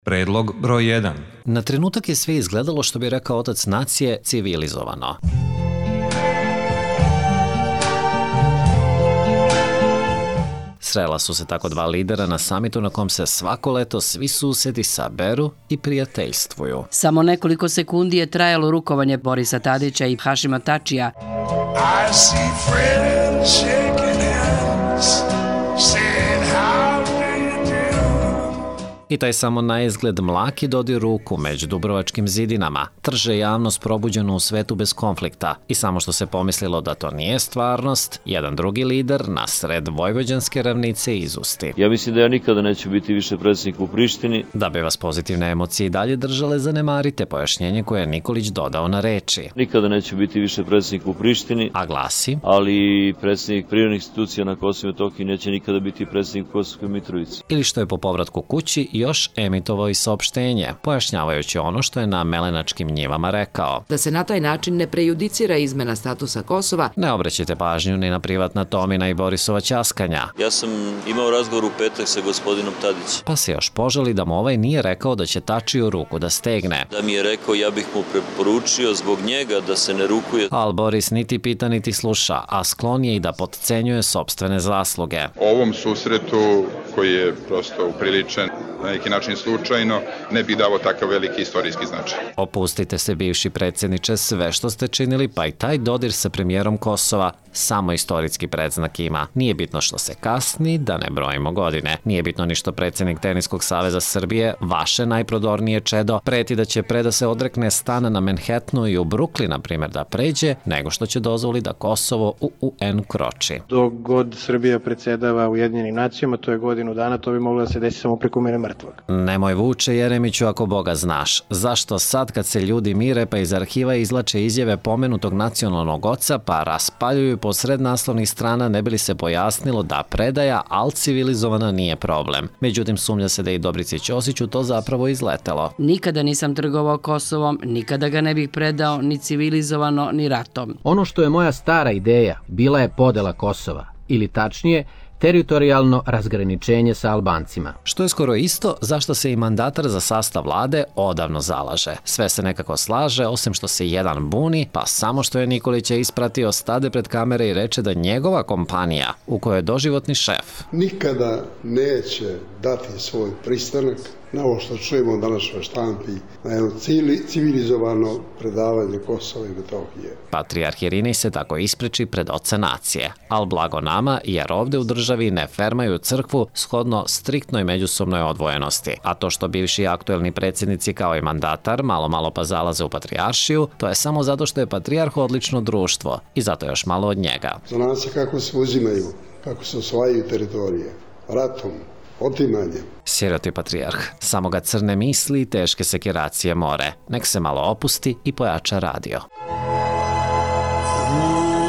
Predlog broj 1. Na trenutak je sve izgledalo, što bi rekao otac nacije, civilizovano. Srela su se tako dva lidera na samitu na kom se svako leto svi susedi saberu i prijateljstvuju. Samo nekoliko sekundi je trajalo rukovanje Borisa Tadića i Hašima Tačija. I see friends shaking hands, saying how do you do? I taj samo na izgled mlaki dodir ruku među Dubrovačkim zidinama trže javnost probuđenu u svetu bez konflikta i samo što se pomislilo da to nije stvarnost, jedan drugi lider na sred vojvođanske ravnice izusti. Ja mislim da ja nikada neću biti više predsjednik u Prištini. Da bi vas pozitivne emocije i dalje držale, zanemarite pojašnjenje koje je Nikolić dodao na reči. Nikada neću biti više predsjednik u Prištini, a glasi: ali predsjednik privremenih institucija na Kosovu i Metohiji neće nikada biti predsjednik u Kosovskoj Mitrovici. Ili što je po povratku kući još emitovao i saopštenje, pojašnjavajući ono što je na Melenačkim njivama rekao. Da se na taj način ne prejudicira izmena statusa Kosova. Ne obraćajte pažnju ni na privatna Tomina i Borisova ćaskanja. Ja sam imao razgovor u petak sa gospodinom Tadićem. Pa se još požali da mu ovaj nije rekao da će Tačiju ruku da stegne. Da mi je rekao, ja bih mu preporučio zbog njega da se ne rukuje. Al Boris niti pita niti sluša, a sklon je i da potcenjuje sopstvene zasluge. Ovom susretu, koji je prosto upriličen na neki način slučajno, ne bih dao takav veliki istorijski značaj. Opustite se, bivši predsjedniče, sve što ste činili, pa i taj dodir sa premijerom Kosova, samo istorijski predznak ima. Nije bitno što se kasni, da ne brojimo godine. Nije bitno ni što predsjednik Teniskog saveza Srbije, vaše najprodornije čedo, preti da će pre da se odrekne stana na Manhattanu i u Brooklyn, na primjer, da pređe, nego što će dozvoli da Kosovo u UN kroči. Dok god Srbija predsjedava Ujedinjenim nacijama, to je godinu dana, to bi moglo da se desi samo preko mene mrtvog. Nemoj, Vuče Jeremiću, ako Boga znaš. Zašto sad kad se ljudi mire pa iz arhiva izlače izjave pomenutog nacionalnog oca pa raspaljuju posred naslovnih strana, ne bi li se pojasnilo da predaja, al civilizovana, nije problem. Međutim, sumnja se da i Dobrici Ćosiću to zapravo izletelo. Nikada nisam trgovao Kosovom, nikada ga ne bih predao ni civilizovano ni ratom. Ono što je moja stara ideja bila je podela Kosova, ili tačnije, teritorijalno razgraničenje sa Albancima. Što je skoro isto zašto se i mandatar za sastav vlade odavno zalaže. Sve se nekako slaže, osim što se jedan buni, pa samo što je Nikolića ispratio, stade pred kamere i reče da njegova kompanija, u kojoj je doživotni šef, nikada neće dati svoj pristanak na ovo što čujemo danas u štampi, na jedno civilizovano predavanje Kosova i Metohije. Patrijarh Irinej se tako ispreči pred oca nacije, al blago nama, jer ovde u državi ne fermaju crkvu shodno striktnoj međusobnoj odvojenosti. A to što bivši aktuelni predsjednici kao i mandatar malo pa zalaze u patrijaršiju, to je samo zato što je patrijarh odlično društvo i zato još malo od njega. Zna se kako se uzimaju, kako se osvajaju teritorije, ratom, otimanjem. Siroti patrijarh, samo ga crne misli i teške sekiracije more. Nek se malo opusti i pojača radio.